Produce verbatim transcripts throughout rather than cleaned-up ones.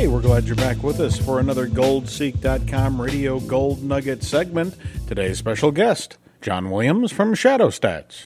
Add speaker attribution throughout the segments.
Speaker 1: Hey, we're glad you're back with us for another gold seek dot com Radio Gold Nugget segment. Today's special guest, John Williams from Shadow Stats.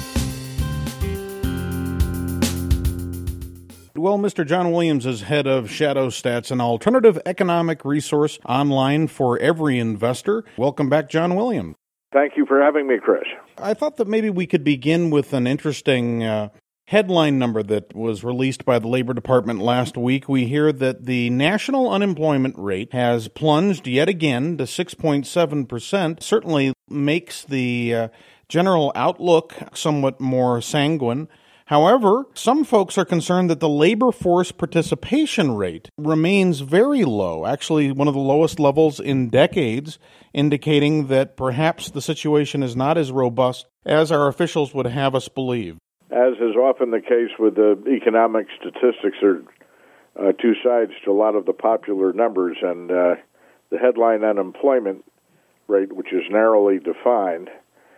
Speaker 1: Well, Mister John Williams is head of Shadow Stats, an alternative economic resource online for every investor. Welcome back, John Williams.
Speaker 2: Thank you for having me, Chris.
Speaker 1: I thought that maybe we could begin with an interesting uh, headline number that was released by the Labor Department last week. We hear that the national unemployment rate has plunged yet again to six point seven percent. Certainly makes the uh, general outlook somewhat more sanguine. However, some folks are concerned that the labor force participation rate remains very low, actually one of the lowest levels in decades, indicating that perhaps the situation is not as robust as our officials would have us believe.
Speaker 2: As is often the case with the economic statistics, there are uh, two sides to a lot of the popular numbers, and uh, the headline unemployment rate, which is narrowly defined,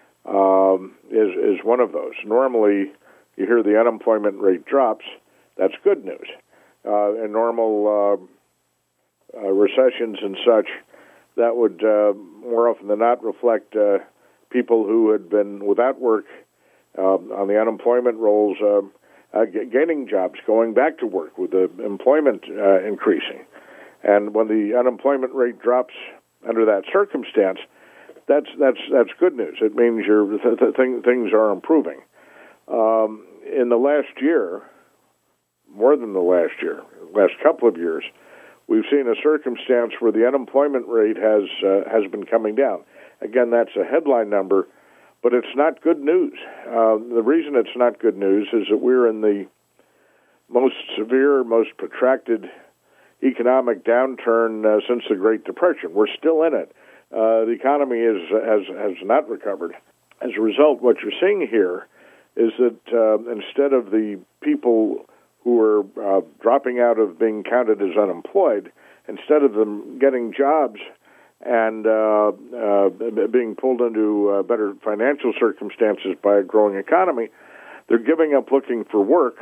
Speaker 2: um, is, is one of those. Normally, you hear the unemployment rate drops, that's good news. Uh, in normal uh, uh, recessions and such, that would uh, more often than not reflect uh, people who had been without work uh, on the unemployment rolls, uh, uh, g- gaining jobs, going back to work with the employment uh, increasing. And when the unemployment rate drops under that circumstance, that's that's that's good news. It means your th- th- thing, things are improving. Um, in the last year, more than the last year, last couple of years, we've seen a circumstance where the unemployment rate has uh, has been coming down. Again, that's a headline number, but it's not good news. Uh, the reason it's not good news is that we're in the most severe, most protracted economic downturn uh, since the Great Depression. We're still in it. Uh, the economy is has has not recovered. As a result, what you're seeing here is that uh, instead of the people who are uh, dropping out of being counted as unemployed, instead of them getting jobs and uh, uh, being pulled into uh, better financial circumstances by a growing economy, they're giving up looking for work,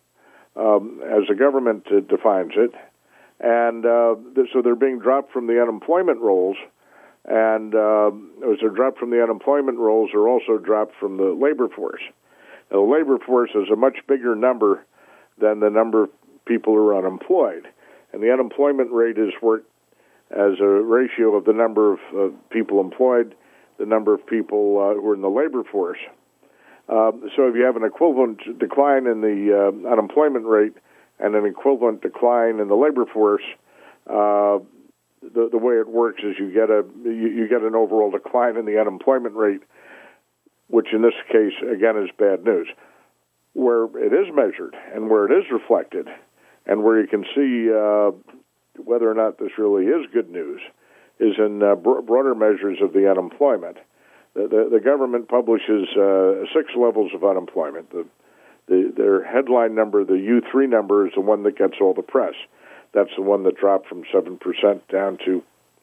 Speaker 2: um, as the government uh, defines it, and uh, so they're being dropped from the unemployment rolls. And uh, as they're dropped from the unemployment rolls, they're also dropped from the labor force. Now, the labor force is a much bigger number than the number of people who are unemployed. And the unemployment rate is worked as a ratio of the number of uh, people employed, the number of people uh, who are in the labor force. Uh, so if you have an equivalent decline in the uh, unemployment rate and an equivalent decline in the labor force, uh, the, the way it works is you get a you, you get an overall decline in the unemployment rate, which in this case, again, is bad news. Where it is measured and where it is reflected and where you can see uh, whether or not this really is good news is in uh, bro- broader measures of the unemployment. The, the, the government publishes uh, six levels of unemployment. The, the, their headline number, the U three number, is the one that gets all the press. That's the one that dropped from seven percent down to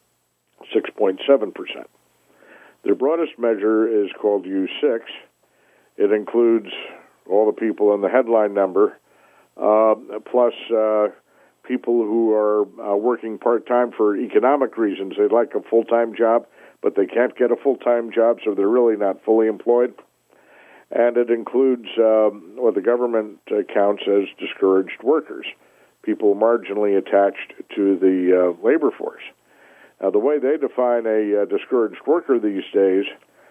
Speaker 2: six point seven percent. Their broadest measure is called U six. It includes all the people in the headline number, uh, plus uh, people who are uh, working part-time for economic reasons. They'd like a full-time job, but they can't get a full-time job, so they're really not fully employed. And it includes um, what the government uh, counts as discouraged workers, people marginally attached to the uh, labor force. Now, the way they define a uh, discouraged worker these days,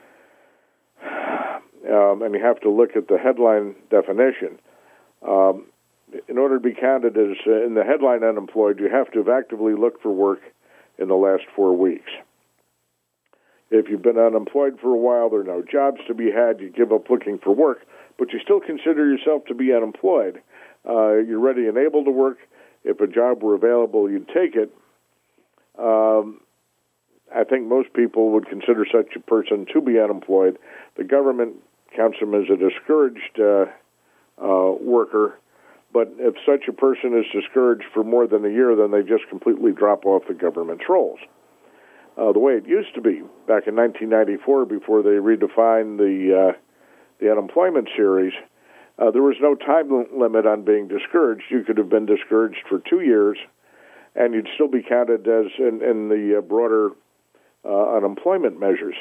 Speaker 2: um, and you have to look at the headline definition, um, in order to be counted as uh, in the headline unemployed, you have to have actively looked for work in the last four weeks. If you've been unemployed for a while, there are no jobs to be had, you give up looking for work, but you still consider yourself to be unemployed. Uh, you're ready and able to work. If a job were available, you'd take it. Um, I think most people would consider such a person to be unemployed. The government counts them as a discouraged uh, uh, worker, but if such a person is discouraged for more than a year, then they just completely drop off the government's rolls. Uh, the way it used to be back in nineteen ninety-four, before they redefined the uh, the unemployment series, uh, there was no time limit on being discouraged. You could have been discouraged for two years, and you'd still be counted as in, in the uh, broader uh, unemployment measures.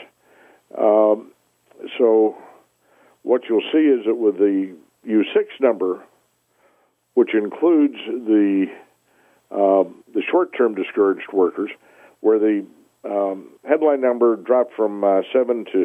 Speaker 2: Um, so what you'll see is that with the U six number, which includes the uh, the short-term discouraged workers, where the um, headline number dropped from uh, seven to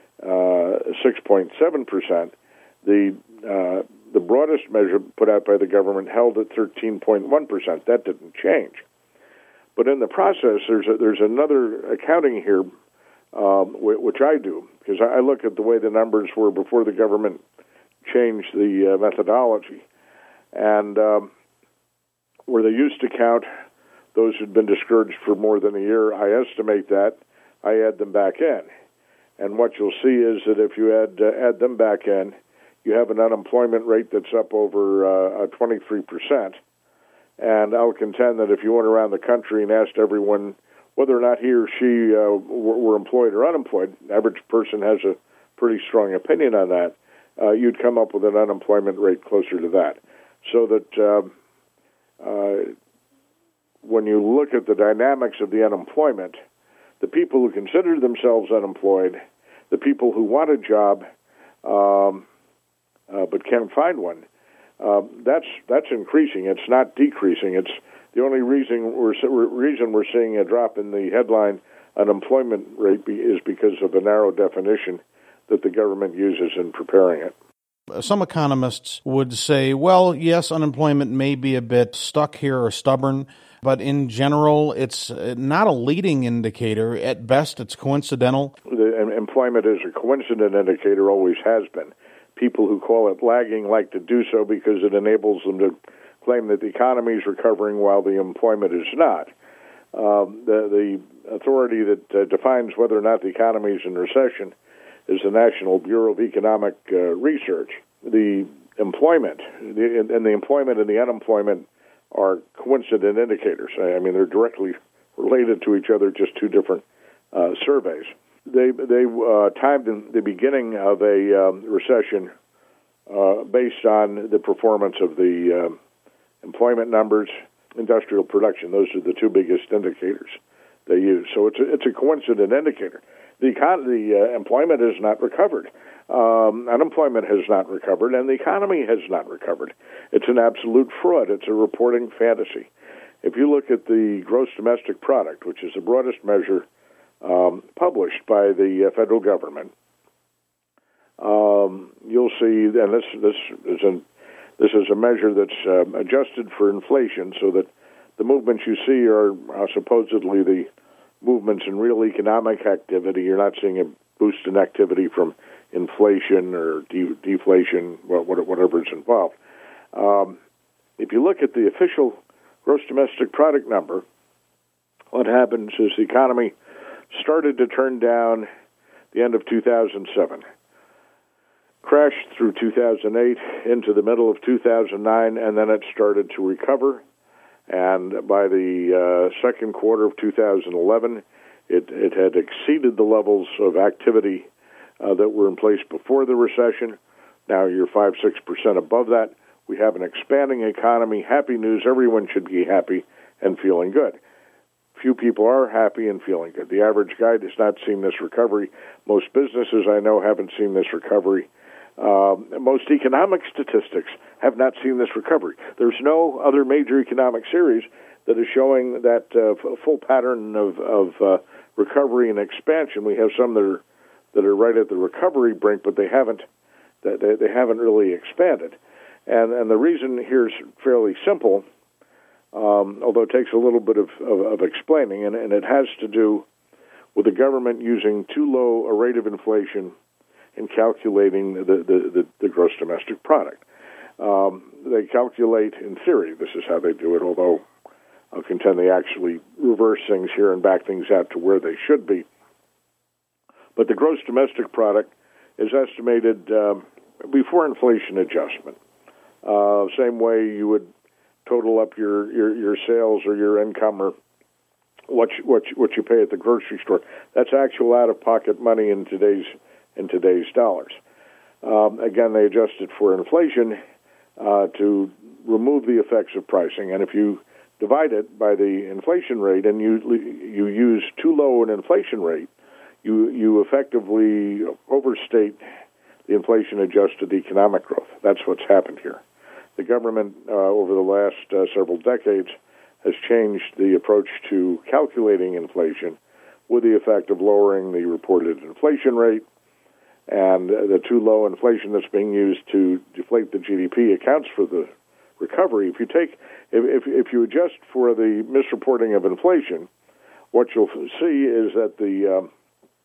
Speaker 2: uh, six point seven percent, the uh, the broadest measure put out by the government held at thirteen point one percent. That didn't change. But in the process, there's a, there's another accounting here, um, which I do, because I look at the way the numbers were before the government changed the uh, methodology. And um, where they used to count those who'd been discouraged for more than a year, I estimate that, I add them back in. And what you'll see is that if you add uh, add them back in, you have an unemployment rate that's up over uh, twenty-three percent. And I'll contend that if you went around the country and asked everyone whether or not he or she uh, were, were employed or unemployed, the average person has a pretty strong opinion on that, uh, you'd come up with an unemployment rate closer to that. So that uh, uh, when you look at the dynamics of the unemployment, the people who consider themselves unemployed, the people who want a job um, uh, but can't find one, uh, that's that's increasing. It's not decreasing. It's the only reason we're reason we're seeing a drop in the headline unemployment rate be, is because of the narrow definition that the government uses in preparing it.
Speaker 1: Some economists would say, well, yes, unemployment may be a bit stuck here or stubborn, but in general, it's not a leading indicator. At best, it's coincidental.
Speaker 2: The employment is a coincident indicator, always has been. People who call it lagging like to do so because it enables them to claim that the economy is recovering while the employment is not. Um, the, the authority that uh, defines whether or not the economy is in recession is the National Bureau of Economic uh, Research. The employment, the, and the employment and the unemployment are coincident indicators. I mean, they're directly related to each other, just two different uh, surveys. They they uh, timed in the beginning of a um, recession uh, based on the performance of the uh, employment numbers, industrial production. Those are the two biggest indicators they use. So it's a, it's a coincident indicator. The, econ- the uh, employment has not recovered. Um, unemployment has not recovered, and the economy has not recovered. It's an absolute fraud. It's a reporting fantasy. If you look at the gross domestic product, which is the broadest measure um, published by the uh, federal government, um, you'll see, and this this is a this is a measure that's um, adjusted for inflation, so that the movements you see are uh, supposedly the movements in real economic activity. You're not seeing a boost in activity from inflation or de- deflation, whatever is involved. Um, if you look at the official gross domestic product number, what happens is the economy started to turn down the end of two thousand seven, crashed through two thousand eight into the middle of two thousand nine, and then it started to recover. And by the uh, second quarter of two thousand eleven, it, it had exceeded the levels of activity uh, that were in place before the recession. Now you're five, six percent above that. We have an expanding economy. Happy news. Everyone should be happy and feeling good. Few people are happy and feeling good. The average guy has not seen this recovery. Most businesses I know haven't seen this recovery. Um, most economic statistics have not seen this recovery. There's no other major economic series that is showing that uh, full pattern of, of uh, recovery and expansion. We have some that are that are right at the recovery brink, but they haven't they, they haven't really expanded. And and the reason here is fairly simple, um, although it takes a little bit of, of, of explaining, and, and it has to do with the government using too low a rate of inflation in calculating the, the, the, the gross domestic product. Um, they calculate, in theory, this is how they do it, although I'll contend they actually reverse things here and back things out to where they should be. But the gross domestic product is estimated um, before inflation adjustment. Uh, same way you would total up your, your, your sales or your income or what you, what you, what you pay at the grocery store. That's actual out-of-pocket money in today's in today's dollars. Um, again, they adjusted for inflation uh, to remove the effects of pricing. And if you divide it by the inflation rate and you you use too low an inflation rate, you you effectively overstate the inflation-adjusted economic growth. That's what's happened here. The government, uh, over the last uh, several decades, has changed the approach to calculating inflation with the effect of lowering the reported inflation rate, and uh, the too low inflation that's being used to deflate the G D P accounts for the recovery. If you take, if, if, if you adjust for the misreporting of inflation, what you'll see is that the um,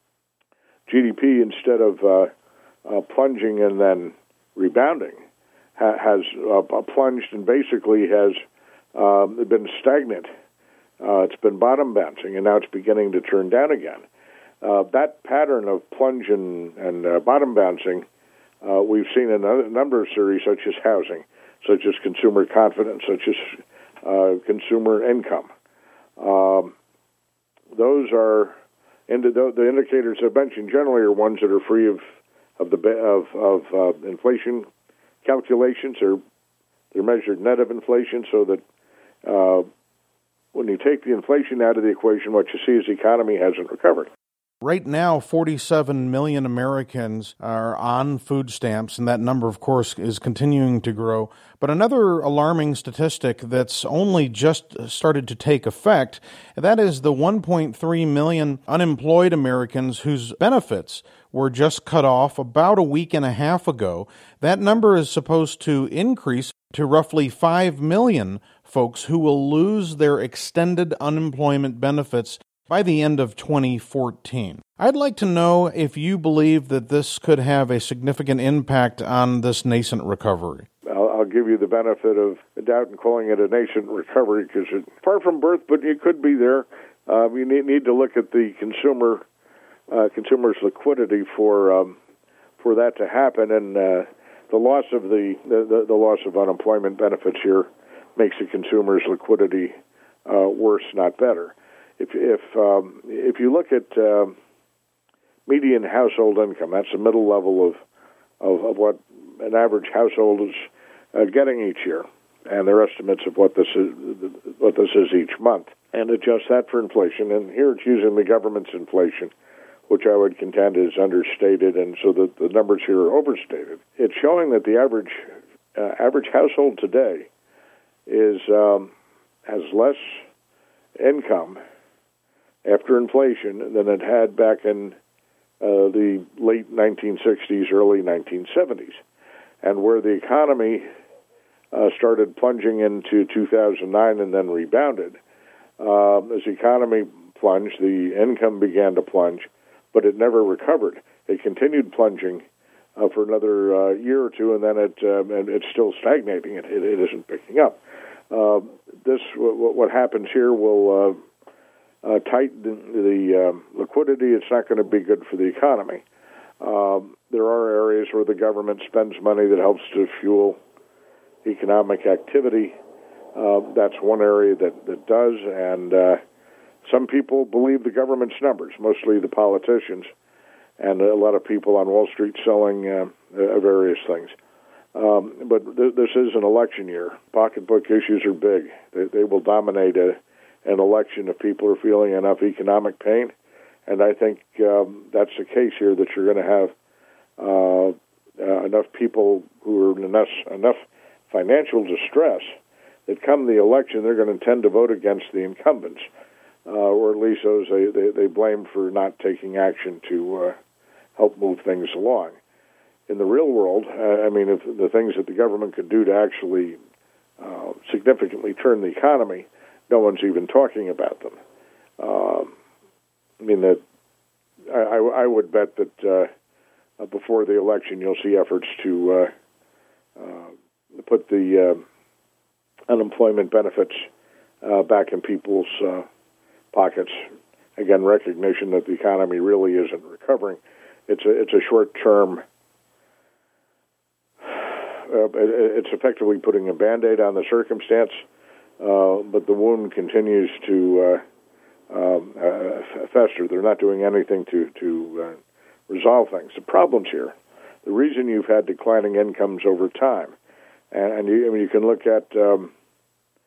Speaker 2: G D P, instead of uh, uh, plunging and then rebounding, ha- has uh, plunged and basically has uh, been stagnant. Uh, it's been bottom bouncing, and now it's beginning to turn down again. Uh, that pattern of plunge and, and uh, bottom bouncing, uh, we've seen in a number of series, such as housing, such as consumer confidence, such as uh, consumer income. Um, those are indi- the indicators I mentioned generally are ones that are free of of the of of uh, inflation calculations. They're they're measured net of inflation, so that uh, when you take the inflation out of the equation, what you see is the economy hasn't recovered.
Speaker 1: Right now, forty-seven million Americans are on food stamps, and that number, of course, is continuing to grow. But another alarming statistic that's only just started to take effect, that is the one point three million unemployed Americans whose benefits were just cut off about a week and a half ago. That number is supposed to increase to roughly five million folks who will lose their extended unemployment benefits by the end of twenty fourteen. I'd like to know if you believe that this could have a significant impact on this nascent recovery.
Speaker 2: I'll, I'll give you the benefit of the doubt in calling it a nascent recovery because it's far from birth, but it could be there. Uh, we need, need to look at the consumer uh, consumer's liquidity for um, for that to happen, and uh, the loss of the, the the loss of unemployment benefits here makes the consumer's liquidity uh, worse, not better. If if um, if you look at uh, median household income, that's the middle level of, of, of what an average household is uh, getting each year, and their estimates of what this is what this is each month, and adjust that for inflation. And here it's using the government's inflation, which I would contend is understated, and so the, the numbers here are overstated. It's showing that the average uh, average household today is um, has less income after inflation than it had back in uh, the late nineteen sixties, early nineteen seventies. And where the economy uh, started plunging into two thousand nine and then rebounded, uh, as the economy plunged, the income began to plunge, but it never recovered. It continued plunging uh, for another uh, year or two, and then it um, and it's still stagnating. It, it, it isn't picking up. Uh, this w- what happens here will uh, Uh, tighten the um, liquidity. It's not going to be good for the economy. Um, there are areas where the government spends money that helps to fuel economic activity. Uh, that's one area that, that does, and uh, some people believe the government's numbers, mostly the politicians, and a lot of people on Wall Street selling uh, uh, various things. Um, but th- this is an election year. Pocketbook issues are big. They, they will dominate a an election if people are feeling enough economic pain. And I think um, that's the case here, that you're going to have uh, uh, enough people who are in enough, enough financial distress that come the election, they're going to tend to vote against the incumbents, uh, or at least those they, they, they blame for not taking action to uh, help move things along. In the real world, uh, I mean, if the things that the government could do to actually uh, significantly turn the economy, no one's even talking about them. Um, I mean, that I, I would bet that uh, before the election, you'll see efforts to uh, uh, put the uh, unemployment benefits uh, back in people's uh, pockets. Again, recognition that the economy really isn't recovering. It's a it's a short term. Uh, it's effectively putting a Band-Aid on the circumstance. Uh, but the wound continues to uh, um, uh, fester. They're not doing anything to, to uh, resolve things. The problem's here. The reason you've had declining incomes over time, and, and you, I mean, you can look at um,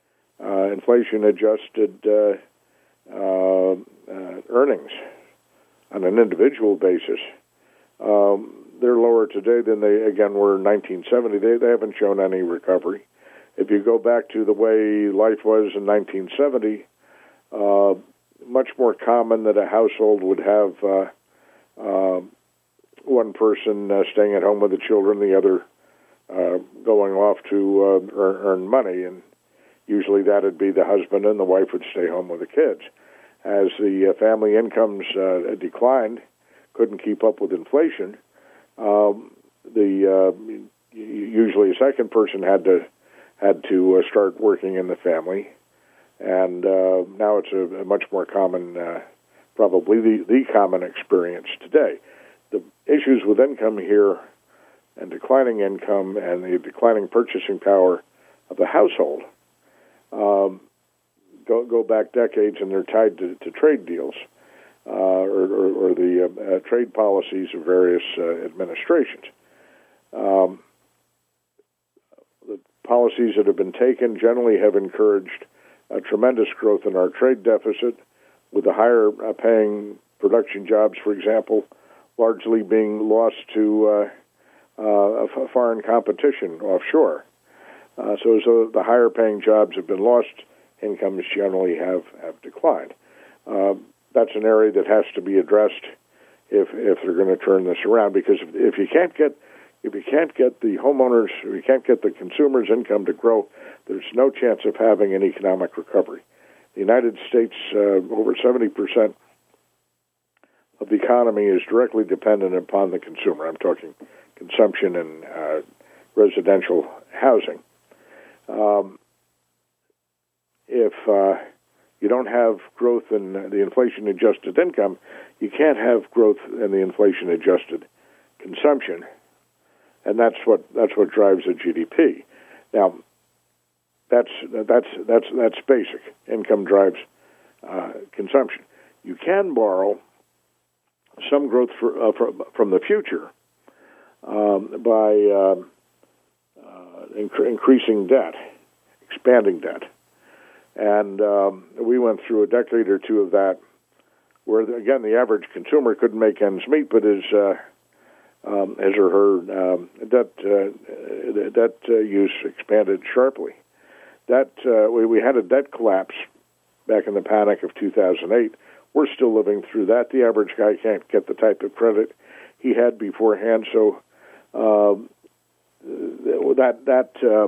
Speaker 2: uh, inflation-adjusted uh, uh, uh, earnings on an individual basis, um, they're lower today than they, again, were in nineteen seventy. They, they haven't shown any recovery. If you go back to the way life was in nineteen seventy, uh, much more common that a household would have uh, uh, one person uh, staying at home with the children, the other uh, going off to uh, earn, earn money, and usually that would be the husband and the wife would stay home with the kids. As the uh, family incomes uh, declined, couldn't keep up with inflation, um, the uh, usually a second person had to had to uh, start working in the family, and uh, now it's a, a much more common, uh, probably the, the common experience today. The issues with income here and declining income and the declining purchasing power of the household um, go go back decades, and they're tied to, to trade deals uh, or, or, or the uh, uh, trade policies of various uh, administrations. Um, the policies that have been taken generally have encouraged a tremendous growth in our trade deficit, with the higher uh, paying production jobs, for example, largely being lost to uh, uh, foreign competition offshore. Uh, so as the higher paying jobs have been lost, incomes generally have, have declined. Uh, that's an area that has to be addressed if if they're going to turn this around, because if, if you can't get if you can't get the homeowners, if you can't get the consumers' income to grow, there's no chance of having an economic recovery. The United States, uh, over seventy percent of the economy is directly dependent upon the consumer. I'm talking consumption and uh, residential housing. Um, if uh, you don't have growth in the inflation-adjusted income, you can't have growth in the inflation-adjusted consumption, and that's what that's what drives the G D P. Now, that's that's that's that's basic. Income drives uh, consumption. You can borrow some growth for, uh, from, from the future um, by uh, uh, inc- increasing debt, expanding debt. And um, we went through a decade or two of that where, again, the average consumer couldn't make ends meet, but his, uh, um, his or her um, debt, uh, debt uh, use expanded sharply. That uh, we, we had a debt collapse back in the panic of two thousand eight. We're still living through that. The average guy can't get the type of credit he had beforehand. So uh, that that uh,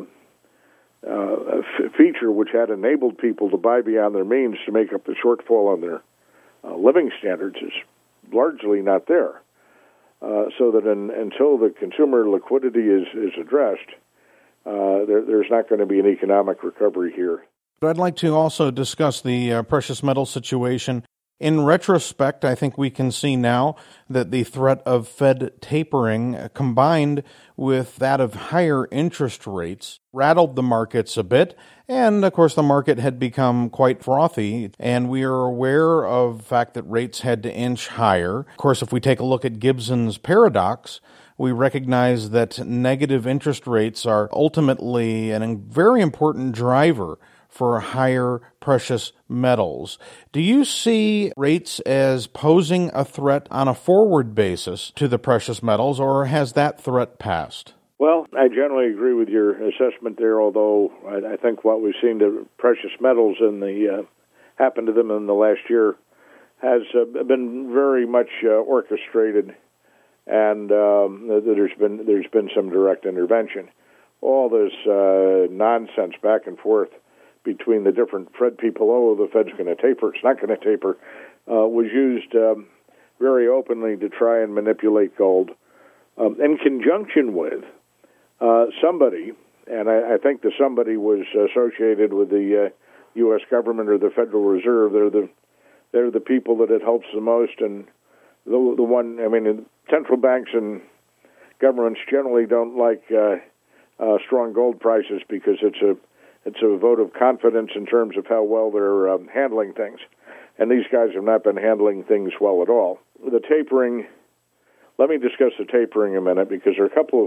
Speaker 2: uh, f- feature, which had enabled people to buy beyond their means to make up the shortfall on their uh, living standards, is largely not there. Uh, so that in, until the consumer liquidity is, is addressed, uh, there, there's not going to be an economic recovery here.
Speaker 1: I'd like to also discuss the uh, precious metal situation. In retrospect, I think we can see now that the threat of Fed tapering, uh, combined with that of higher interest rates, rattled the markets a bit. And, of course, the market had become quite frothy, and we are aware of the fact that rates had to inch higher. Of course, if we take a look at Gibson's paradox, we recognize that negative interest rates are ultimately a very important driver for higher precious metals. Do you see rates as posing a threat on a forward basis to the precious metals, or has that threat passed?
Speaker 2: Well, I generally agree with your assessment there, although I, I think what we've seen to precious metals in the uh, happen to them in the last year has uh, been very much uh, orchestrated, and um, there's been there's been some direct intervention. All this uh, nonsense back and forth between the different Fed people, oh, the Fed's going to taper, it's not going to taper, uh, was used um, very openly to try and manipulate gold um, in conjunction with uh, somebody, and I, I think the somebody was associated with the uh, U S government or the Federal Reserve. They're the they're the people that it helps the most, and the the one, I mean, central banks and governments generally don't like uh, uh, strong gold prices because it's a It's a vote of confidence in terms of how well they're um, handling things. And these guys have not been handling things well at all. The tapering, let me discuss the tapering a minute, because there are a couple of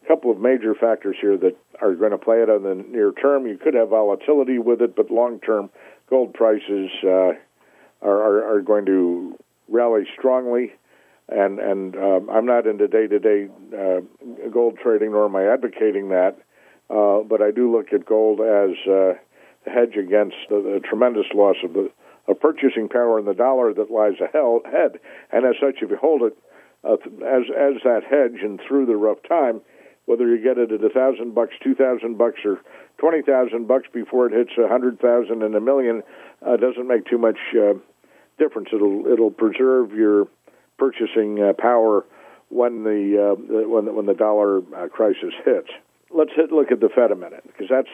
Speaker 2: a couple of major factors here that are going to play it in the near term. You could have volatility with it, but long-term gold prices uh, are, are, are going to rally strongly. And, and um, I'm not into day-to-day uh, gold trading, nor am I advocating that. Uh, but I do look at gold as uh, a hedge against the, the tremendous loss of the of purchasing power in the dollar that lies ahead. And as such, if you hold it uh, as as that hedge and through the rough time, whether you get it at a thousand bucks, two thousand bucks, or twenty thousand bucks before it hits a hundred thousand and a million, uh, doesn't make too much uh, difference. It'll it'll preserve your purchasing uh, power when the, uh, the when the, when the dollar uh, crisis hits. Let's hit, look at the Fed a minute, because that's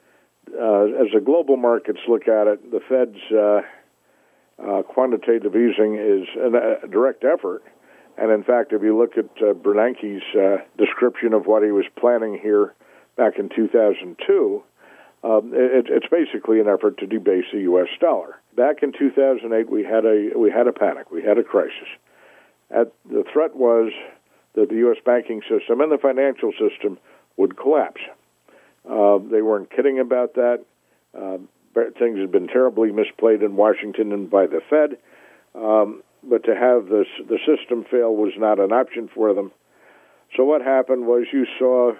Speaker 2: uh, as the global markets look at it, the Fed's uh, uh, quantitative easing is a, a direct effort. And in fact, if you look at uh, Bernanke's uh, description of what he was planning here back in two thousand two, um, it, it's basically an effort to debase the U S dollar. Back in two thousand eight, we had a we had a panic, we had a crisis. At, the threat was that the U S banking system and the financial system would collapse. Uh, they weren't kidding about that. Uh, things had been terribly misplayed in Washington and by the Fed. Um, but to have this, the system fail was not an option for them. So what happened was you saw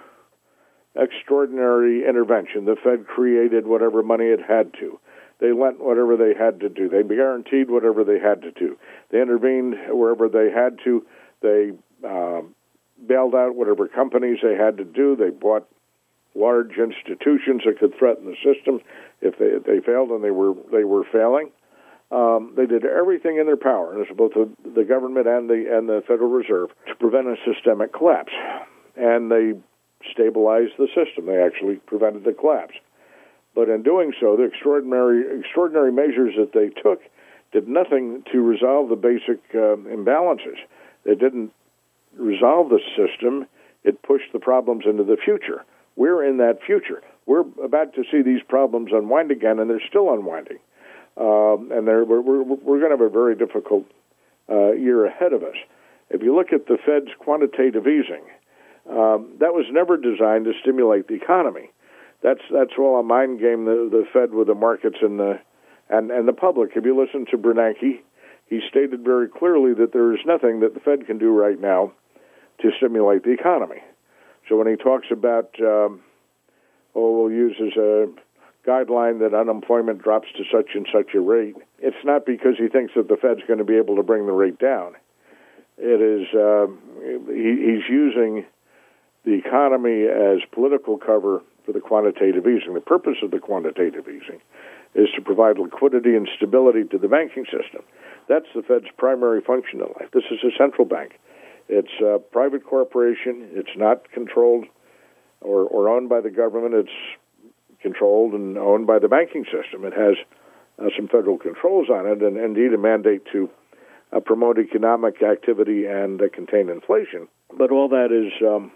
Speaker 2: extraordinary intervention. The Fed created whatever money it had to. They lent whatever they had to do. They guaranteed whatever they had to do. They intervened wherever they had to. They uh, bailed out whatever companies they had to do. They bought large institutions that could threaten the system if they if they failed, and they were they were failing. Um, they did everything in their power, and this is both the, the government and the and the Federal Reserve, to prevent a systemic collapse. And they stabilized the system. They actually prevented the collapse. But in doing so, the extraordinary extraordinary measures that they took did nothing to resolve the basic uh, imbalances. They didn't resolve the system. It pushed the problems into the future. We're in that future. We're about to see these problems unwind again, and they're still unwinding. Um, and we're, we're, we're going to have a very difficult uh, year ahead of us. If you look at the Fed's quantitative easing, um, that was never designed to stimulate the economy. That's that's all a mind game, the, the Fed with the markets and the and, and the public. If you listen to Bernanke, he stated very clearly that there is nothing that the Fed can do right now to stimulate the economy. So when he talks about, um, oh, we'll use as a guideline that unemployment drops to such and such a rate, it's not because he thinks that the Fed's going to be able to bring the rate down. It is uh, he, he's using the economy as political cover for the quantitative easing. The purpose of the quantitative easing is to provide liquidity and stability to the banking system. That's the Fed's primary function in life. This is a central bank. It's a private corporation. It's not controlled or, or owned by the government. It's controlled and owned by the banking system. It has uh, some federal controls on it, and indeed a mandate to uh, promote economic activity and uh, contain inflation. But all that is um,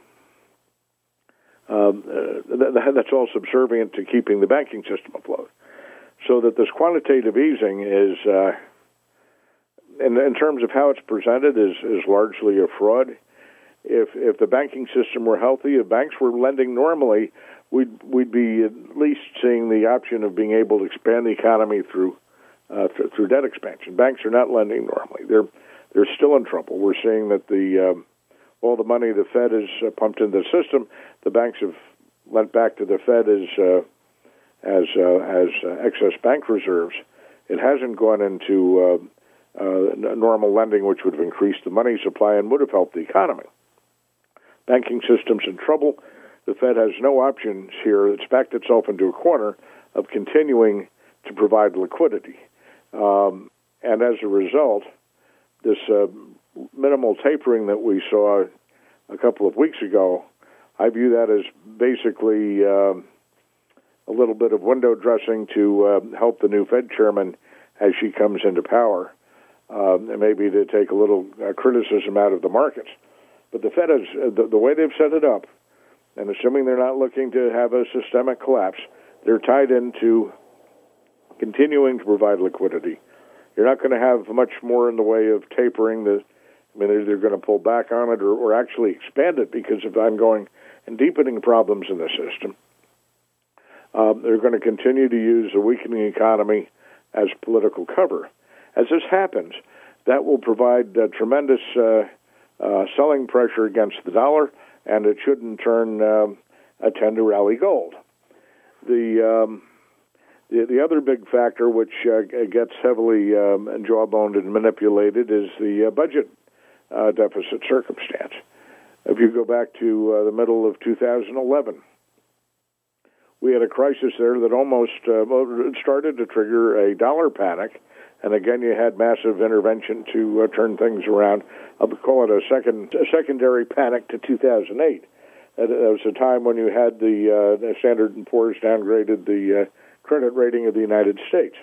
Speaker 2: um, uh, th- that's all subservient to keeping the banking system afloat. So that this quantitative easing is, uh, in, in terms of how it's presented, is, is largely a fraud. If if the banking system were healthy, if banks were lending normally, we'd we'd be at least seeing the option of being able to expand the economy through uh, th- through debt expansion. Banks are not lending normally; they're they're still in trouble. We're seeing that the um, all the money the Fed has uh, pumped into the system, the banks have lent back to the Fed as uh, as uh, as uh, excess bank reserves. It hasn't gone into uh, uh, normal lending, which would have increased the money supply and would have helped the economy. Banking system's in trouble. The Fed has no options here. It's backed itself into a corner of continuing to provide liquidity. Um, and as a result, this uh, minimal tapering that we saw a couple of weeks ago, I view that as basically uh, a little bit of window dressing to uh, help the new Fed chairman as she comes into power, uh, and maybe to take a little uh, criticism out of the markets. But the Fed is, uh, the, the way they've set it up, and assuming they're not looking to have a systemic collapse, they're tied into continuing to provide liquidity. You're not going to have much more in the way of tapering. The, I mean, they're, they're going to pull back on it or, or actually expand it because of ongoing and deepening problems in the system. Uh, they're going to continue to use a weakening economy as political cover. As this happens, that will provide uh, tremendous uh, uh, selling pressure against the dollar, and it should in turn um, uh, tend to rally gold. The um, the, the other big factor, which uh, gets heavily um, jawboned and manipulated, is the uh, budget uh, deficit circumstance. If you go back to uh, the middle of two thousand eleven, we had a crisis there that almost uh, started to trigger a dollar panic. And again, you had massive intervention to uh, turn things around. I'll call it a second, a secondary panic to two thousand eight. That was a time when you had the, uh, the Standard and Poor's downgraded the uh, credit rating of the United States.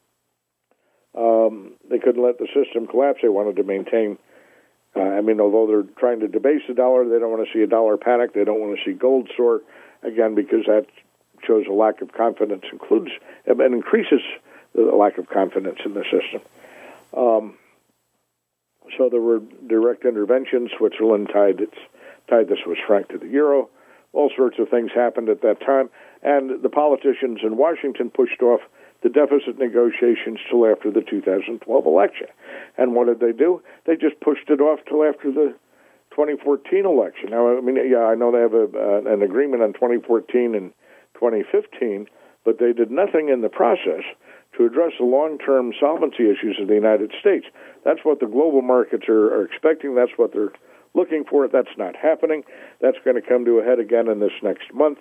Speaker 2: Um, they couldn't let the system collapse. They wanted to maintain. Uh, I mean, although they're trying to debase the dollar, they don't want to see a dollar panic. They don't want to see gold soar again, because that shows a lack of confidence, includes and increases the lack of confidence in the system. Um, so there were direct interventions. Switzerland tied its tied the Swiss franc to the euro. All sorts of things happened at that time, and the politicians in Washington pushed off the deficit negotiations till after the two thousand twelve election. And what did they do? They just pushed it off till after the twenty fourteen election. Now, I mean, yeah, I know they have a, uh, an agreement on twenty fourteen and twenty fifteen, but they did nothing in the process to address the long-term solvency issues of the United States. That's what the global markets are, are expecting. That's what they're looking for. That's not happening. That's going to come to a head again in this next month.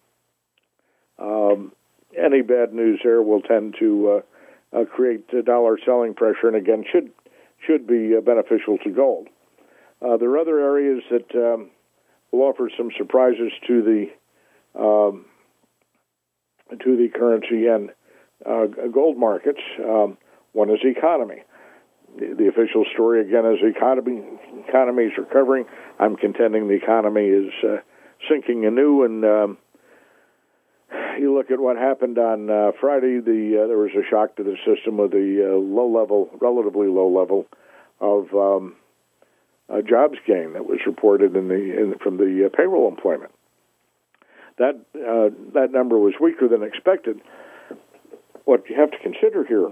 Speaker 2: Um, any bad news there will tend to uh, uh, create uh, dollar selling pressure, and again, should should be uh, beneficial to gold. Uh, there are other areas that um, will offer some surprises to the um, to the currency and uh, gold markets. Um, one is economy. The, the official story, again, is economy. Economy is recovering. I'm contending the economy is uh, sinking anew, and um, you look at what happened on uh, Friday. The uh, there was a shock to the system with the uh, low level, relatively low level of um, uh, jobs gain that was reported in the in, from the uh, payroll employment. That uh, that number was weaker than expected. What you have to consider here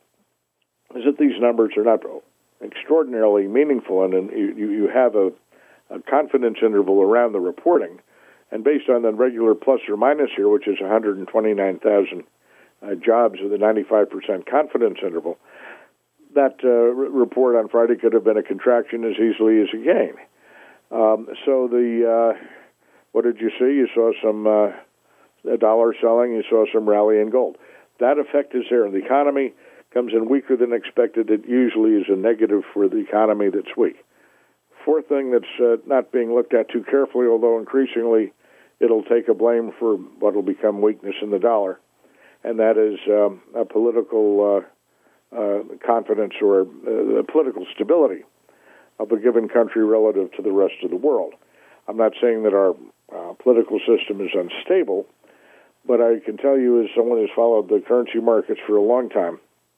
Speaker 2: is that these numbers are not extraordinarily meaningful, and, and you, you have a, a confidence interval around the reporting. And based on the regular plus or minus here, which is one hundred twenty-nine thousand uh, jobs with a ninety-five percent confidence interval, that uh, r- report on Friday could have been a contraction as easily as a gain. Um, so the uh, what did you see? You saw some uh, dollar selling. You saw some rally in gold. That effect is there. And the economy comes in weaker than expected. It usually is a negative for the economy that's weak. Fourth thing that's uh, not being looked at too carefully, although increasingly it'll take a blame for what will become weakness in the dollar, and that is um, a political uh, uh, confidence or uh, political stability of a given country relative to the rest of the world. I'm not saying that our uh, political system is unstable, but I can tell you, as someone who's followed the currency markets for a long time,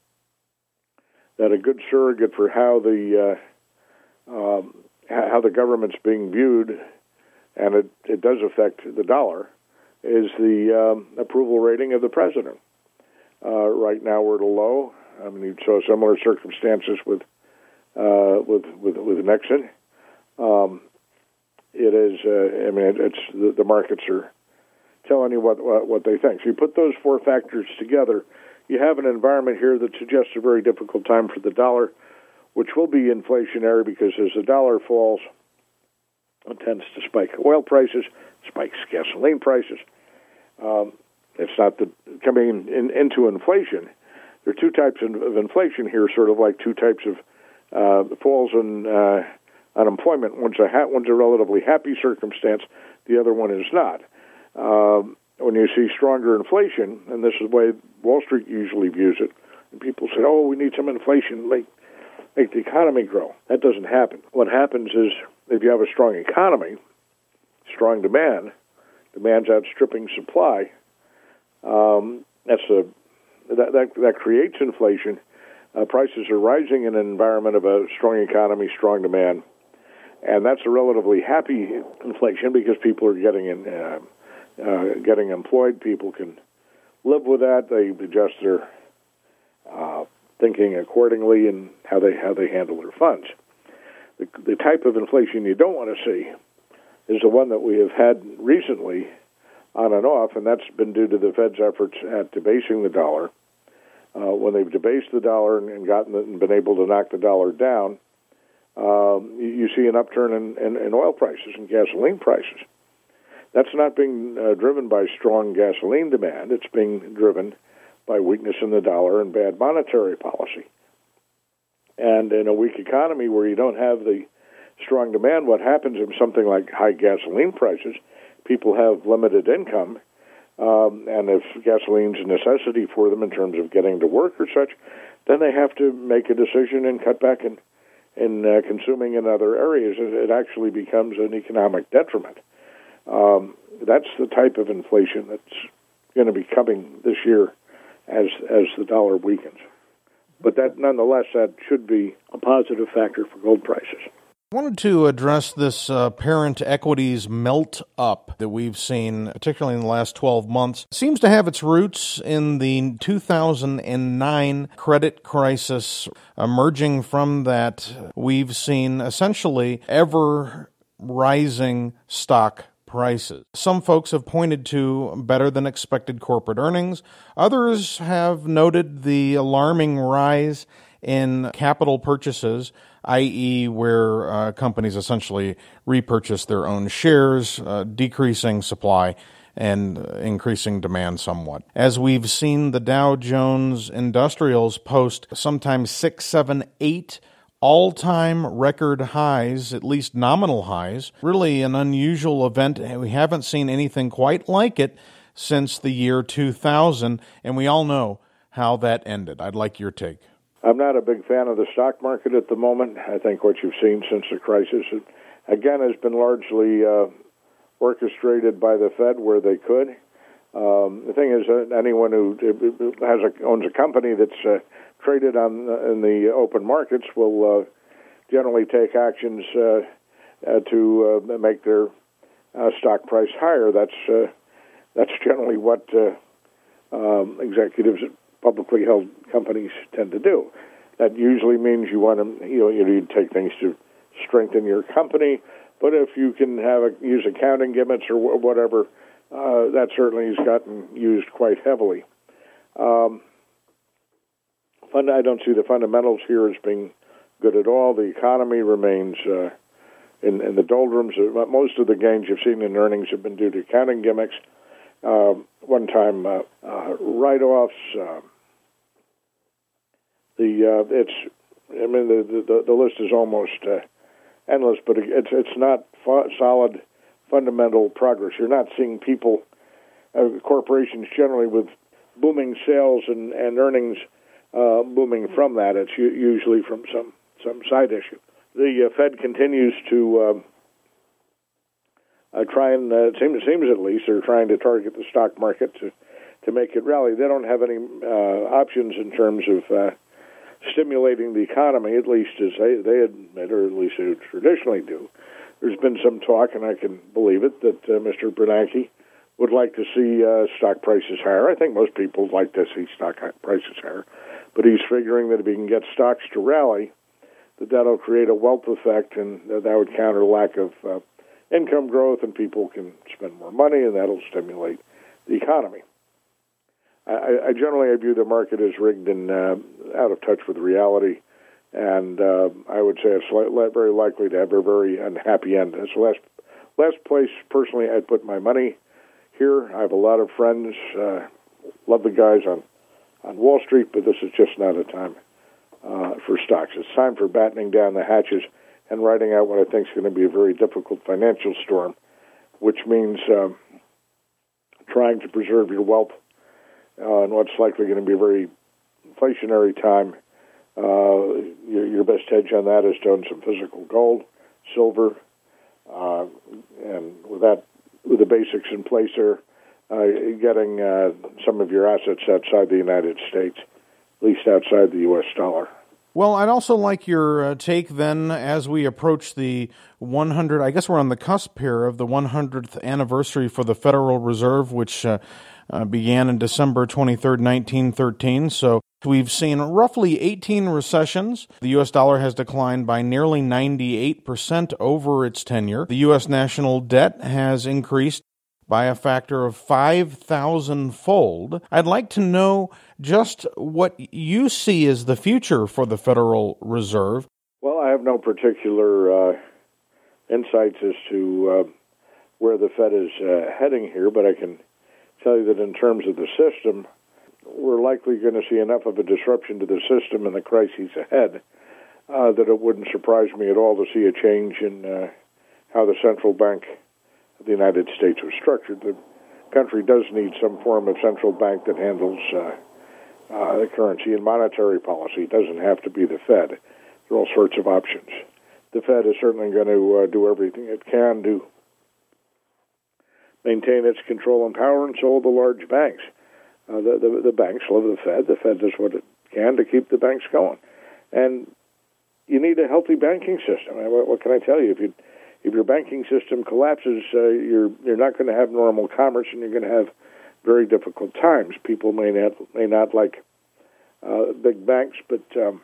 Speaker 2: that a good surrogate for how the uh, um, how the government's being viewed, and it, it does affect the dollar, is the um, approval rating of the president. Uh, right now we're at a low. I mean, you saw similar circumstances with uh, with, with with Nixon. Um, it is. Uh, I mean, it's the, the markets are telling you what, what what they think. So you put those four factors together, you have an environment here that suggests a very difficult time for the dollar, which will be inflationary because as the dollar falls, it tends to spike oil prices, spikes gasoline prices. Um, it's not the, coming in, in, into inflation. There are two types of, of inflation here, sort of like two types of uh, falls in uh, unemployment. One's a ha- one's a relatively happy circumstance. The other one is not. Um, when you see stronger inflation, and this is the way Wall Street usually views it, and people say, "Oh, we need some inflation, make make the economy grow." That doesn't happen. What happens is, if you have a strong economy, strong demand, demand's outstripping supply. Um, that's a that, that that creates inflation. Uh, prices are rising in an environment of a strong economy, strong demand, And that's a relatively happy inflation because people are getting in, uh, uh, getting employed. People can live with that. They adjust their uh, thinking accordingly and how they how they handle their funds. The, the type of inflation you don't want to see is the one that we have had recently on and off, and that's been due to the Fed's efforts at debasing the dollar. Uh, when they've debased the dollar and, and gotten it and been able to knock the dollar down, um, you, you see an upturn in, in, in oil prices and gasoline prices. That's not being uh, driven by strong gasoline demand. It's being driven by weakness in the dollar and bad monetary policy. And in a weak economy where you don't have the strong demand, what happens in something like high gasoline prices, people have limited income, um, and if gasoline's a necessity for them in terms of getting to work or such, then they have to make a decision and cut back in, in uh, consuming in other areas. It actually becomes an economic detriment. Um, that's the type of inflation that's going to be coming this year as as the dollar weakens. But that, nonetheless, that should be a positive factor for gold prices.
Speaker 1: I wanted to address this uh, parent equities melt up that we've seen, particularly in the last twelve months. It seems to have its roots in the two thousand nine credit crisis. Emerging from that, we've seen essentially ever rising stock prices. Some folks have pointed to better than expected corporate earnings. Others have noted the alarming rise in capital purchases, that is where uh, companies essentially repurchase their own shares, uh, decreasing supply and uh, increasing demand somewhat. As we've seen the Dow Jones Industrials post sometimes six, seven, eight all-time record highs, at least nominal highs. Really an unusual event. We haven't seen anything quite like it since the year two thousand, and we all know how that ended. I'd like your take.
Speaker 2: I'm not a big fan of the stock market at the moment. I think what you've seen since the crisis, again, has been largely uh, orchestrated by the Fed where they could. Um, the thing is, uh, anyone who has a, owns a company that's uh, traded on uh, in the open markets will uh, generally take actions uh, uh, to uh, make their uh, stock price higher. That's uh, that's generally what uh, um, executives at publicly held companies tend to do. That usually means you want to, you know, you take things to strengthen your company. But if you can have a, use accounting gimmicks or whatever, uh, that certainly has gotten used quite heavily. Um, fund, I don't see the fundamentals here as being good at all. The economy remains uh, in, in the doldrums. Most of the gains you've seen in earnings have been due to accounting gimmicks, uh, one-time uh, uh, write-offs. Uh, the uh, it's, I mean, the, the the list is almost uh, endless, but it's it's not fo- solid fundamental progress. You're not seeing people, uh, corporations generally, with booming sales and, and earnings uh, booming from that. It's u- usually from some, some side issue. The uh, Fed continues to um, uh, try and, uh, it seems, it seems at least, they're trying to target the stock market to, to make it rally. They don't have any uh, options in terms of uh, stimulating the economy, at least as they, they admit, or at least they traditionally do. There's been some talk, and I can believe it, that uh, Mister Bernanke would like to see uh, stock prices higher. I think most people would like to see stock prices higher, but he's figuring that if he can get stocks to rally, that that'll create a wealth effect, and that, that would counter lack of uh, income growth, and people can spend more money, and that'll stimulate the economy. I, I generally I view the market as rigged and uh, out of touch with reality, and uh, I would say it's li- very likely to have a very unhappy end. It's the last, last place, personally, I'd put my money here. I have a lot of friends, uh, love the guys on, on Wall Street, but this is just not a time uh, for stocks. It's time for battening down the hatches and riding out what I think is going to be a very difficult financial storm, which means um, trying to preserve your wealth Uh, and what's likely going to be a very inflationary time. Uh, your, your best hedge on that is to own some physical gold, silver, uh, and with that, with the basics in place there, uh, getting uh, some of your assets outside the United States, at least outside the U S dollar.
Speaker 1: Well, I'd also like your uh, take then as we approach the one hundred, I guess we're on the cusp here of the one hundredth anniversary for the Federal Reserve, which uh, uh, began in December twenty-third, nineteen thirteen. So we've seen roughly eighteen recessions. The U S dollar has declined by nearly ninety-eight percent over its tenure. The U S national debt has increased by a factor of five thousand fold. I'd like to know just what you see as the future for the Federal Reserve.
Speaker 2: Well, I have no particular uh, insights as to uh, where the Fed is uh, heading here, but I can tell you that in terms of the system, we're likely going to see enough of a disruption to the system and the crises ahead uh, that it wouldn't surprise me at all to see a change in uh, how the central bank of the United States was structured. The country does need some form of central bank that handles uh, uh, the currency and monetary policy. It doesn't have to be the Fed. There are all sorts of options. The Fed is certainly going to uh, do everything it can to maintain its control and power, and so will the large banks. Uh, the, the, the banks love the Fed. The Fed does what it can to keep the banks going. And you need a healthy banking system. I mean, what, what can I tell you? If you if your banking system collapses, uh, you're you're not going to have normal commerce, and you're going to have very difficult times. People may not may not like uh, big banks, but um,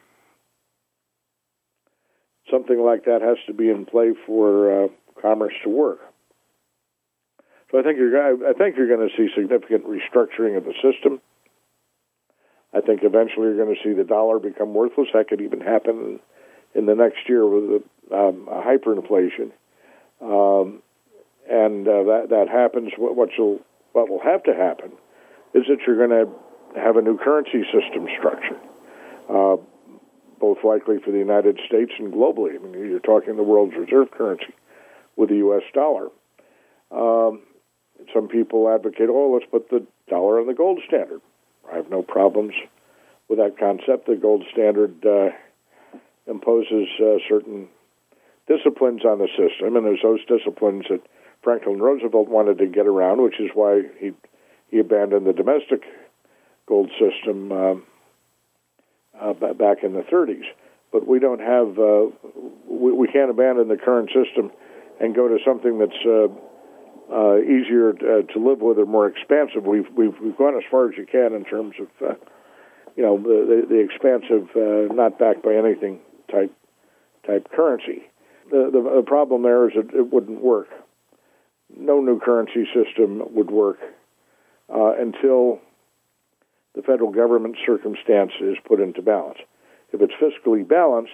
Speaker 2: something like that has to be in play for uh, commerce to work. So I think you're I think you're going to see significant restructuring of the system. I think eventually you're going to see the dollar become worthless. That could even happen in the next year with a, um, a hyperinflation. Um, and uh, that that happens. What what will what will have to happen is that you're going to have a new currency system structure, uh, both likely for the United States and globally. I mean, you're talking the world's reserve currency with the U S dollar. Um, some people advocate, oh, let's put the dollar on the gold standard. I have no problems with that concept. The gold standard uh, imposes uh, certain disciplines on the system, and there's those disciplines that Franklin Roosevelt wanted to get around, which is why he he abandoned the domestic gold system um, uh, back in the thirties. But we don't have uh, we, we can't abandon the current system and go to something that's uh, uh, easier to, uh, to live with or more expansive. We've we've we've gone as far as you can in terms of uh, you know the the, the expansive, uh, not backed by anything type type currency. The, the the problem there is that it wouldn't work. No new currency system would work uh, until the federal government circumstance is put into balance. If it's fiscally balanced,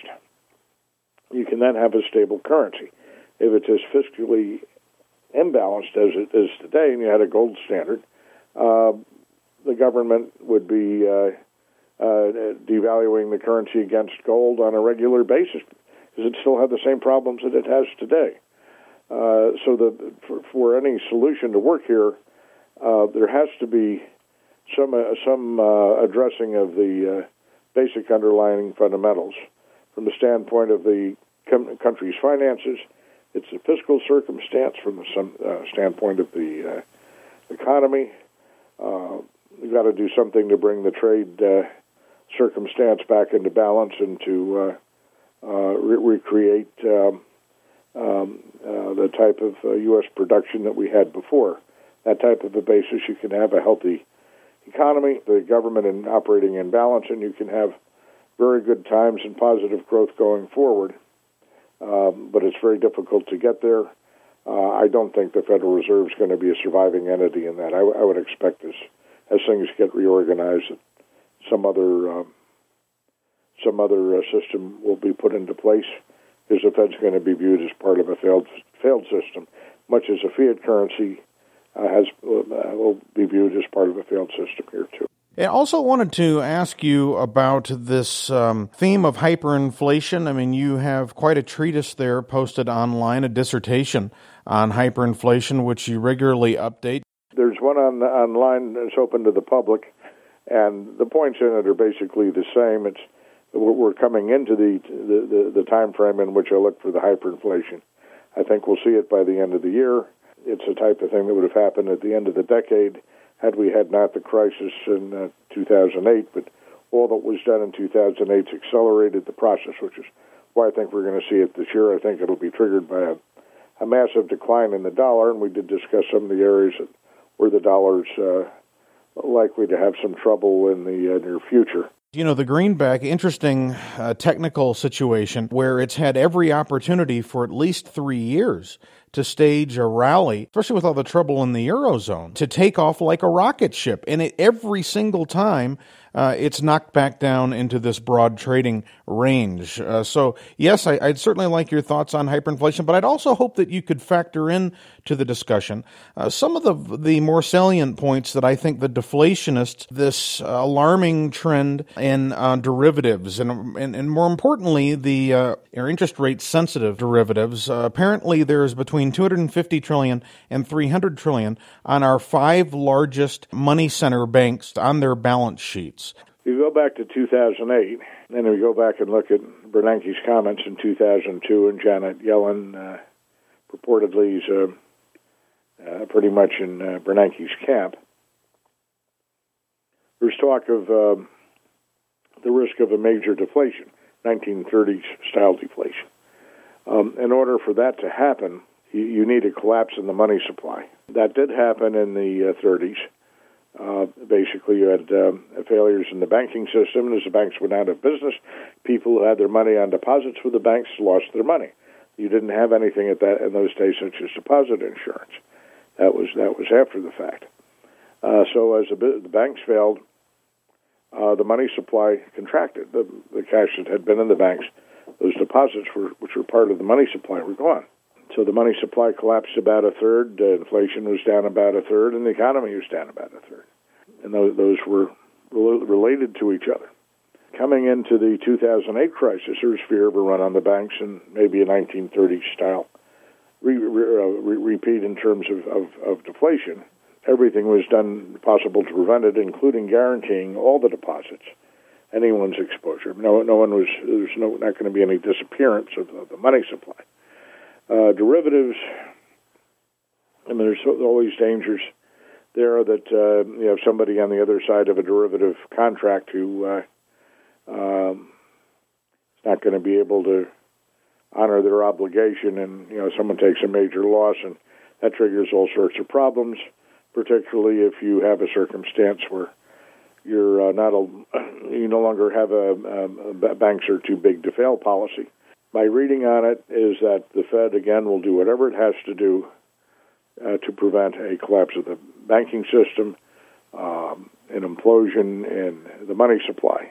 Speaker 2: you can then have a stable currency. If it's as fiscally imbalanced as it is today, and you had a gold standard, uh, the government would be uh, uh, devaluing the currency against gold on a regular basis, because it still have the same problems that it has today. Uh, so the, for, for any solution to work here, uh, there has to be some uh, some uh, addressing of the uh, basic underlying fundamentals. From the standpoint of the com- country's finances, it's the fiscal circumstance. From the some, uh, standpoint of the uh, economy, uh, we've got to do something to bring the trade uh, circumstance back into balance and to uh, Uh, re- recreate um, um, uh, the type of uh, U S production that we had before. That type of a basis, you can have a healthy economy, the government in operating in balance, and you can have very good times and positive growth going forward. Um, but it's very difficult to get there. Uh, I don't think the Federal Reserve is going to be a surviving entity in that. I, w- I would expect as as things get reorganized, that some other um, some other uh, system will be put into place, because the Fed's going to be viewed as part of a failed failed system, much as a fiat currency uh, has uh, will be viewed as part of a failed system here too.
Speaker 1: I also wanted to ask you about this um, theme of hyperinflation. I mean, you have quite a treatise there posted online, a dissertation on hyperinflation, which you regularly update.
Speaker 2: There's one on online that's open to the public, and the points in it are basically the same. It's We're coming into the, the, the, the time frame in which I look for the hyperinflation. I think we'll see it by the end of the year. It's the type of thing that would have happened at the end of the decade had we had not the crisis in uh, two thousand eight. But all that was done in two thousand eight accelerated the process, which is why I think we're going to see it this year. I think it'll be triggered by a, a massive decline in the dollar, and we did discuss some of the areas that, where the dollar's uh, likely to have some trouble in the uh, near future.
Speaker 1: You know, the greenback, interesting uh, technical situation where it's had every opportunity for at least three years to stage a rally, especially with all the trouble in the Eurozone, to take off like a rocket ship. And it, every single time, uh, it's knocked back down into this broad trading range. Uh, so, yes, I, I'd certainly like your thoughts on hyperinflation, but I'd also hope that you could factor in to the discussion uh, some of the the more salient points that I think the deflationists, this uh, alarming trend in uh, derivatives, and, and and more importantly, the uh, interest rate sensitive derivatives. Uh, apparently, there's between two hundred fifty trillion dollars and three hundred trillion dollars on our five largest money center banks on their balance sheets.
Speaker 2: You go back to two thousand eight, and then we go back and look at Bernanke's comments in two thousand two, and Janet Yellen uh, purportedly is uh, uh, pretty much in uh, Bernanke's camp. There's talk of uh, the risk of a major deflation, nineteen thirties style deflation. Um, in order for that to happen, you, you need a collapse in the money supply. That did happen in the uh, thirties. Uh, basically, you had um, failures in the banking system, and as the banks went out of business, people who had their money on deposits with the banks lost their money. You didn't have anything at that in those days, such as deposit insurance. That was that was after the fact. Uh, so as the, the banks failed, uh, the money supply contracted. The, the cash that had been in the banks, those deposits, were, which were part of the money supply, were gone. So the money supply collapsed about a third, uh, inflation was down about a third, and the economy was down about a third. And those, those were re- related to each other. Coming into the two thousand eight crisis, there was fear of a run on the banks and maybe a nineteen thirties style re- re- uh, re- repeat in terms of, of, of deflation. Everything was done possible to prevent it, including guaranteeing all the deposits, anyone's exposure. No, no one was. There's no, not going to be any disappearance of, of the money supply. Uh, derivatives, I mean, there's always dangers there that uh, you have somebody on the other side of a derivative contract who uh, um, is not going to be able to honor their obligation, and you know someone takes a major loss, and that triggers all sorts of problems, particularly if you have a circumstance where you're uh, not a, you no longer have a, a, a banks are too big to fail policy. My reading on it is that the Fed, again, will do whatever it has to do uh, to prevent a collapse of the banking system, um, an implosion in the money supply.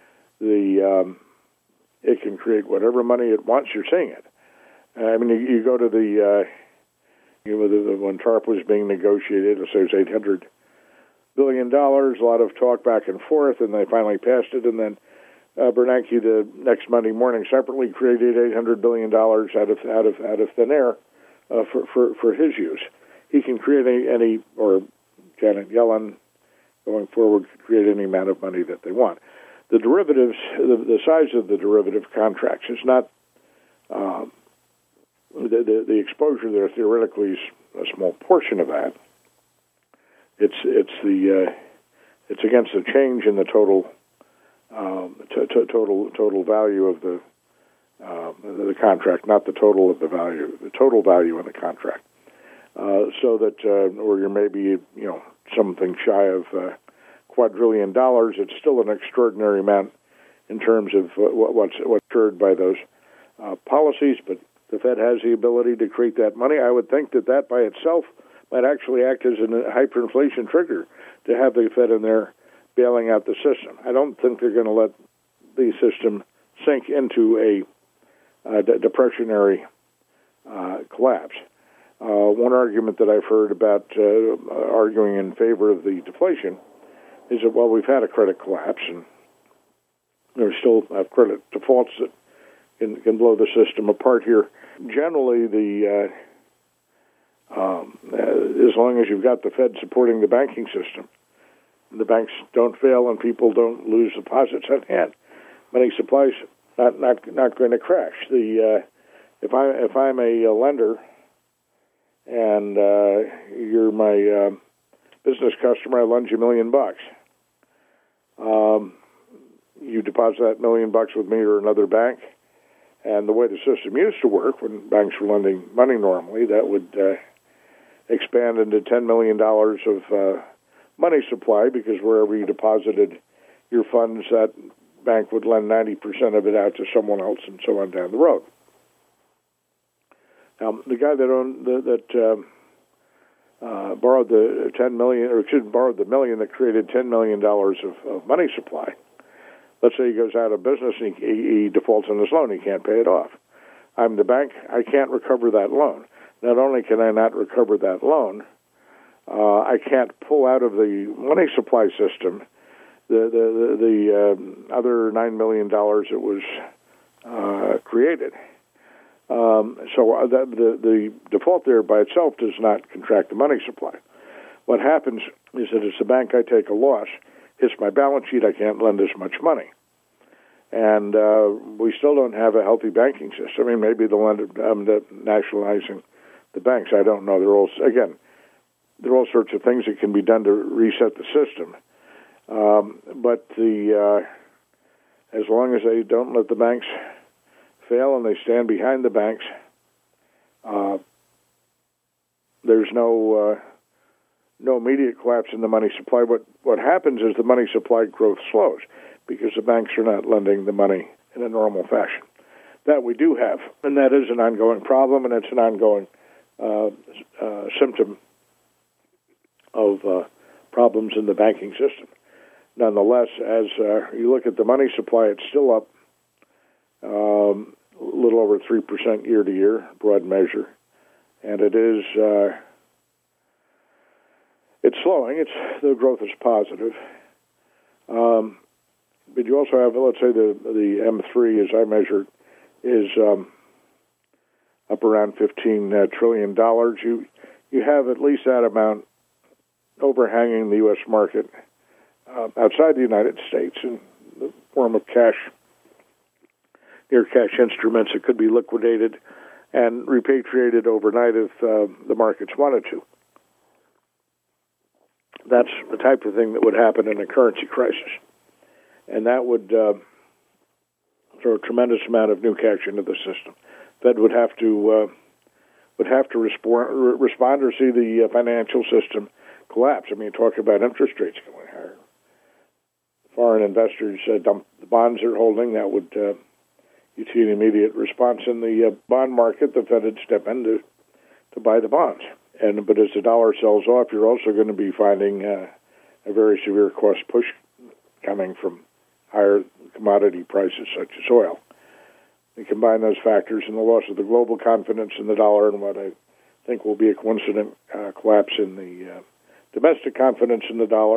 Speaker 2: The um, it can create whatever money it wants. You're seeing it. I mean, you, you go to the, uh, you know, the, the, when TARP was being negotiated, it says eight hundred billion dollars, a lot of talk back and forth, and they finally passed it, and then Uh, Bernanke the next Monday morning separately created eight hundred billion dollars out of out of out of thin air uh, for, for for his use. He can create any, any or Janet Yellen going forward could create any amount of money that they want. The derivatives, the, the size of the derivative contracts is not um, the, the the exposure there theoretically is a small portion of that. It's it's the uh, it's against the change in the total. Um, t- t- total total value of the uh, the contract, not the total of the value, the total value in the contract. Uh, so that, uh, or you're maybe you know something shy of uh, quadrillion dollars. It's still an extraordinary amount in terms of uh, what, what's what's occurred by those uh, policies. But the Fed has the ability to create that money. I would think that that by itself might actually act as a hyperinflation trigger to have the Fed in there bailing out the system. I don't think they're going to let the system sink into a uh, de- depressionary uh, collapse. Uh, one argument that I've heard about uh, arguing in favor of the deflation is that, well, we've had a credit collapse, and there's still have credit defaults that can, can blow the system apart here. Generally, the uh, um, uh, as long as you've got the Fed supporting the banking system, the banks don't fail and people don't lose deposits on hand, money supply's not not not going to crash. The uh, if I if I'm a, a lender and uh, you're my uh, business customer, I lend you a million bucks. Um, you deposit that million bucks with me or another bank. And the way the system used to work, when banks were lending money normally, that would uh, expand into ten million dollars of uh, money supply, because wherever you deposited your funds, that bank would lend ninety percent of it out to someone else, and so on down the road. Now, the guy that owned the, that um, uh, borrowed the ten million, or excuse me, borrowed the million that created ten million dollars of, of money supply. Let's say he goes out of business and he, he defaults on his loan. He can't pay it off. I'm the bank. I can't recover that loan. Not only can I not recover that loan, uh, I can't pull out of the money supply system the the, the, the um, other nine million dollars that was uh, created. Um, so that, the, the default there by itself does not contract the money supply. What happens is that as a bank, I take a loss, hits my balance sheet, I can't lend as much money. And uh, we still don't have a healthy banking system. I mean, maybe they'll end up um, nationalizing the banks. I don't know. There are all, again, there are all sorts of things that can be done to reset the system. Um, but the uh, as long as they don't let the banks fail and they stand behind the banks, uh, there's no uh, no immediate collapse in the money supply. What what happens is the money supply growth slows because the banks are not lending the money in a normal fashion. That we do have, and that is an ongoing problem, and it's an ongoing uh, uh, symptom of uh, problems in the banking system. Nonetheless, as uh, you look at the money supply, it's still up um, a little over three percent year to year, broad measure, and it is uh, it's slowing. It's the growth is positive, um, but you also have, let's say, the the M three, as I measured, is um, up around fifteen uh, trillion dollars. You you have at least that amount overhanging the U S market uh, outside the United States in the form of cash, near cash instruments that could be liquidated and repatriated overnight if uh, the markets wanted to. That's the type of thing that would happen in a currency crisis, and that would uh, throw a tremendous amount of new cash into the system. Fed would have to uh, would have to respond, respond or see the uh, financial system collapse. I mean, you talk about interest rates going higher. Foreign investors uh, dump the bonds they're holding. That would uh, you'd see an immediate response in the uh, bond market. The Fed would step in to, to buy the bonds. And but as the dollar sells off, you're also going to be finding uh, a very severe cost push coming from higher commodity prices such as oil. You combine those factors and the loss of the global confidence in the dollar and what I think will be a coincident uh, collapse in the uh, domestic confidence in the dollar,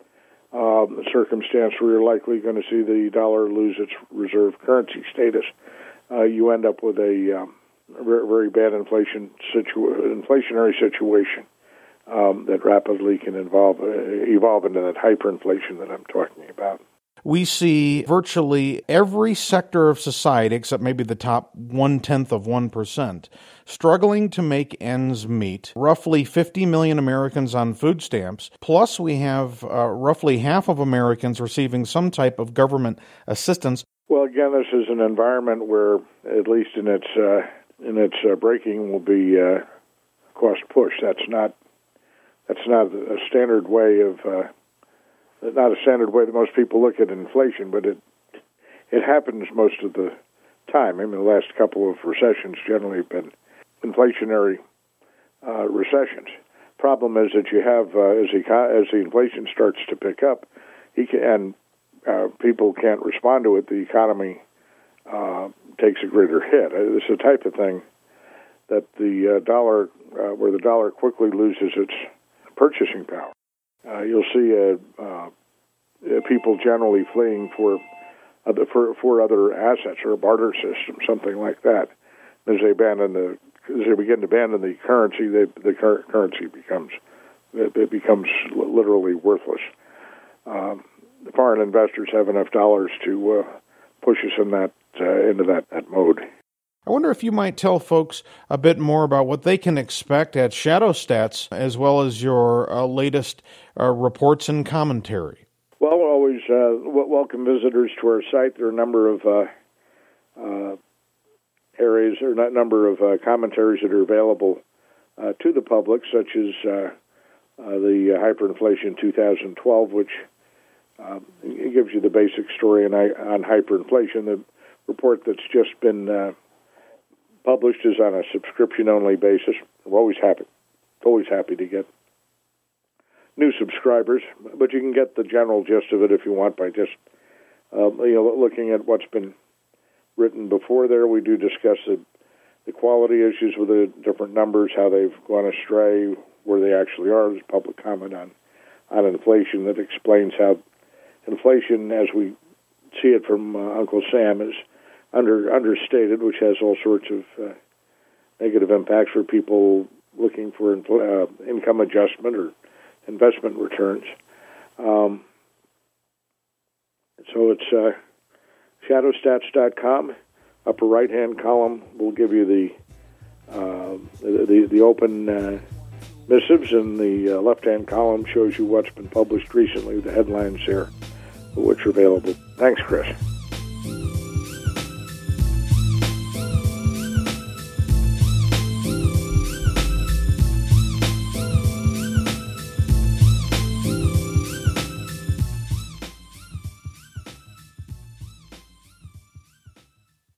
Speaker 2: um, a circumstance where you're likely going to see the dollar lose its reserve currency status, uh, you end up with a um, very, very bad inflation situ- inflationary situation um, that rapidly can involve, uh, evolve into that hyperinflation that I'm talking about.
Speaker 1: We see virtually every sector of society, except maybe the top one-tenth of one percent, struggling to make ends meet. Roughly fifty million Americans on food stamps, plus we have uh, roughly half of Americans receiving some type of government assistance.
Speaker 2: Well, again, this is an environment where, at least in its uh, in its uh, breaking, will be uh, cost push. That's not that's not a standard way of. Uh, Not a standard way that most people look at inflation, but it it happens most of the time. I mean, the last couple of recessions generally have been inflationary uh, recessions. Problem is that you have, uh, as, the, as the inflation starts to pick up, he can, and uh, people can't respond to it, the economy uh, takes a greater hit. It's the type of thing that the uh, dollar, uh, where the dollar quickly loses its purchasing power. Uh, you'll see uh, uh, people generally fleeing for, other, for for other assets or a barter system, something like that. As they abandon the, as they begin to abandon the currency, they, the cur- currency becomes it, it becomes literally worthless. Um, the foreign investors have enough dollars to uh, push us in that uh, into that, that mode.
Speaker 1: I wonder if you might tell folks a bit more about what they can expect at Shadow Stats, as well as your uh, latest uh, reports and commentary.
Speaker 2: Well, always uh, w- welcome visitors to our site. There are a number of uh, uh, areas or a number of uh, commentaries that are available uh, to the public, such as uh, uh, the Hyperinflation two thousand twelve, which uh, gives you the basic story on, on hyperinflation. The report that's just been uh, published is on a subscription-only basis. We're always happy, always happy to get new subscribers, but you can get the general gist of it if you want by just uh, you know looking at what's been written before there. We do discuss the, the quality issues with the different numbers, how they've gone astray, where they actually are. There's public comment on, on inflation that explains how inflation, as we see it from uh, Uncle Sam, is under understated, which has all sorts of uh, negative impacts for people looking for uh, income adjustment or investment returns. Um, so it's uh, shadow stats dot com. Upper right-hand column will give you the uh, the, the, the open uh, missives, and the uh, left-hand column shows you what's been published recently, the headlines there, which are available. Thanks, Chris.